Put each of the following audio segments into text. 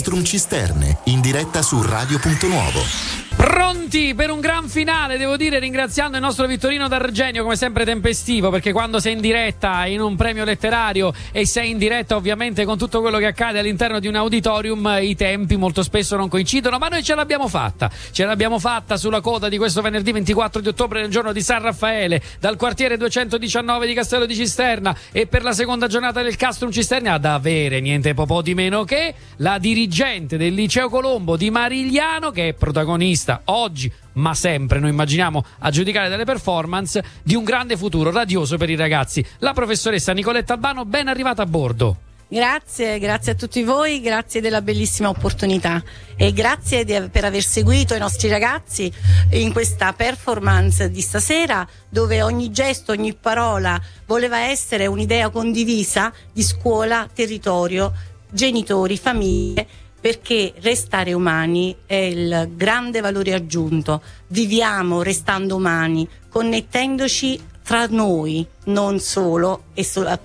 Castrum Cisterne, in diretta su Radio Punto Nuovo. Pronti per un gran finale, devo dire, ringraziando il nostro Vittorino D'Argenio, come sempre tempestivo, perché quando sei in diretta in un premio letterario e sei in diretta ovviamente con tutto quello che accade all'interno di un auditorium, i tempi molto spesso non coincidono, ma noi ce l'abbiamo fatta sulla coda di questo venerdì 24 di ottobre, nel giorno di San Raffaele, dal quartiere 219 di Castello di Cisterna, e per la seconda giornata del Castrum Cisterna ad avere niente po' di meno che la dirigente del Liceo Colombo di Marigliano, che è protagonista oggi, ma sempre, noi immaginiamo, a giudicare dalle performance, di un grande futuro radioso per i ragazzi. La professoressa Nicoletta Albano, ben arrivata a bordo. Grazie a tutti voi, grazie della bellissima opportunità e grazie per aver seguito i nostri ragazzi in questa performance di stasera, dove ogni gesto, ogni parola voleva essere un'idea condivisa di scuola, territorio, genitori, famiglie, perché restare umani è il grande valore aggiunto. Viviamo restando umani, connettendoci tra noi, non solo e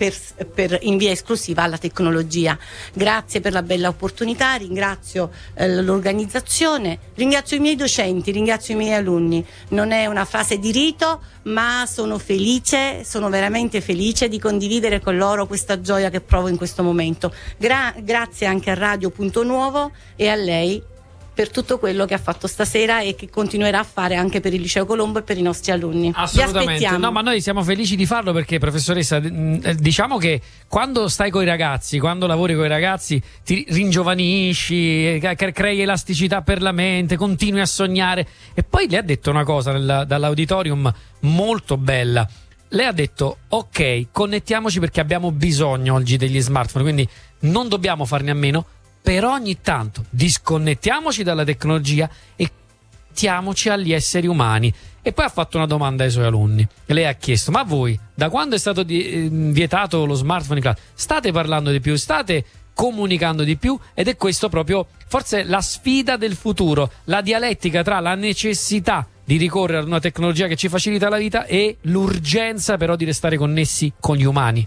in via esclusiva alla tecnologia. Grazie per la bella opportunità, ringrazio l'organizzazione, ringrazio i miei docenti, ringrazio i miei alunni. Non è una frase di rito, ma sono veramente felice di condividere con loro questa gioia che provo in questo momento. Grazie anche a Radio Punto Nuovo e a lei per tutto quello che ha fatto stasera e che continuerà a fare anche per il Liceo Colombo e per i nostri alunni. Assolutamente. No, ma noi siamo felici di farlo perché, professoressa, diciamo che quando stai coi ragazzi, quando lavori coi ragazzi, ti ringiovanisci, crei elasticità per la mente, continui a sognare. E poi lei ha detto una cosa dall'auditorium molto bella. Lei ha detto: ok, connettiamoci perché abbiamo bisogno oggi degli smartphone, quindi non dobbiamo farne a meno. Però ogni tanto disconnettiamoci dalla tecnologia e connettiamoci agli esseri umani. E poi ha fatto una domanda ai suoi alunni. Lei ha chiesto: ma voi, da quando è stato vietato lo smartphone in classe, state parlando di più, state comunicando di più? Ed è questo proprio forse la sfida del futuro, la dialettica tra la necessità di ricorrere ad una tecnologia che ci facilita la vita e l'urgenza però di restare connessi con gli umani.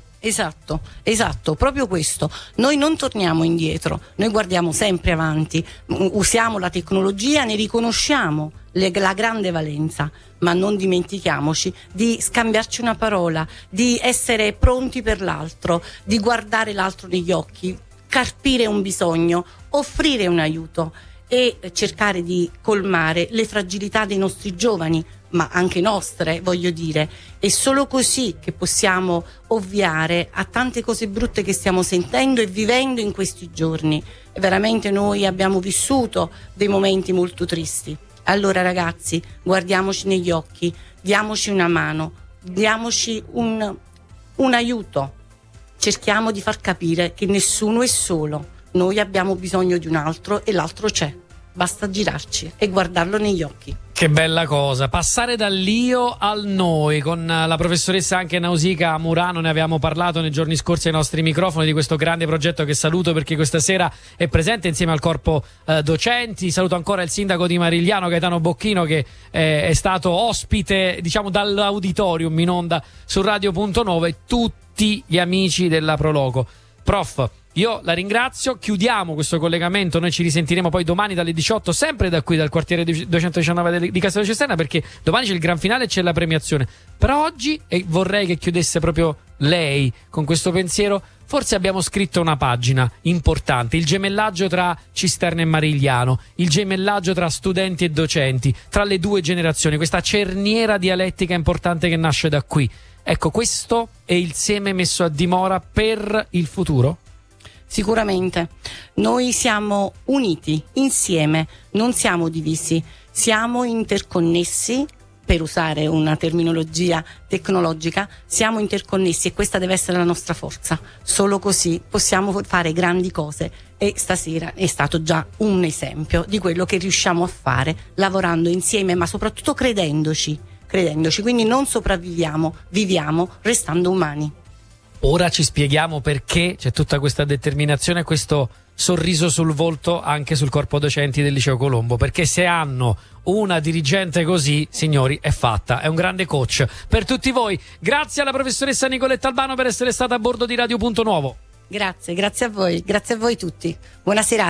Esatto, proprio questo. Noi non torniamo indietro, noi guardiamo sempre avanti, usiamo la tecnologia, ne riconosciamo la grande valenza, ma non dimentichiamoci di scambiarci una parola, di essere pronti per l'altro, di guardare l'altro negli occhi, carpire un bisogno, offrire un aiuto e cercare di colmare le fragilità dei nostri giovani, ma anche nostre, voglio dire. È solo così che possiamo ovviare a tante cose brutte che stiamo sentendo e vivendo in questi giorni. E veramente noi abbiamo vissuto dei momenti molto tristi. Allora ragazzi, guardiamoci negli occhi, diamoci una mano, diamoci un aiuto. Cerchiamo di far capire che nessuno è solo. Noi abbiamo bisogno di un altro e l'altro c'è. Basta girarci e guardarlo negli occhi. Che bella cosa, passare dall'io al noi. Con la professoressa anche Nausicaa Murano ne avevamo parlato nei giorni scorsi ai nostri microfoni di questo grande progetto che saluto perché questa sera è presente insieme al corpo docenti. Saluto ancora il sindaco di Marigliano, Gaetano Bocchino, che è stato ospite, diciamo, dall'auditorium in onda su Radio Punto Nuovo, e tutti gli amici della Proloco. Prof, io la ringrazio, chiudiamo questo collegamento, noi ci risentiremo poi domani dalle 18, sempre da qui, dal quartiere 219 di Castello Cisterna, perché domani c'è il gran finale e c'è la premiazione. Però oggi, e vorrei che chiudesse proprio lei con questo pensiero, forse abbiamo scritto una pagina importante, il gemellaggio tra Cisterna e Marigliano, il gemellaggio tra studenti e docenti, tra le due generazioni, questa cerniera dialettica importante che nasce da qui. Ecco, questo è il seme messo a dimora per il futuro? Sicuramente. Noi siamo uniti, insieme, non siamo divisi, siamo interconnessi, per usare una terminologia tecnologica, siamo interconnessi e questa deve essere la nostra forza. Solo così possiamo fare grandi cose e stasera è stato già un esempio di quello che riusciamo a fare lavorando insieme, ma soprattutto credendoci, quindi non sopravviviamo, viviamo restando umani. Ora ci spieghiamo perché c'è tutta questa determinazione e questo sorriso sul volto anche sul corpo docenti del Liceo Colombo, perché se hanno una dirigente così, signori, è fatta, è un grande coach per tutti voi. Grazie alla professoressa Nicoletta Albano per essere stata a bordo di Radio Punto Nuovo. Grazie a voi tutti, buona serata.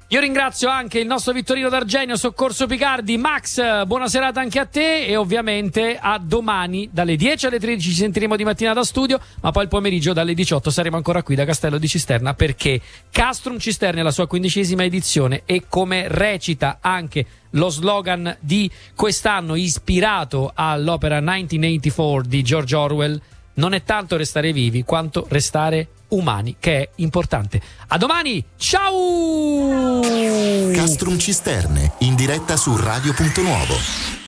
Io ringrazio anche il nostro Vittorino D'Argenio, Soccorso Picardi. Max, buona serata anche a te e ovviamente a domani dalle 10 alle 13 ci sentiremo di mattina da studio, ma poi il pomeriggio dalle 18 saremo ancora qui da Castello di Cisterna, perché Castrum Cisterna è la sua 15ª edizione e, come recita anche lo slogan di quest'anno ispirato all'opera 1984 di George Orwell, non è tanto restare vivi quanto restare umani, che è importante. A domani, ciao! Castrum Cisterne, in diretta su Radio Punto Nuovo.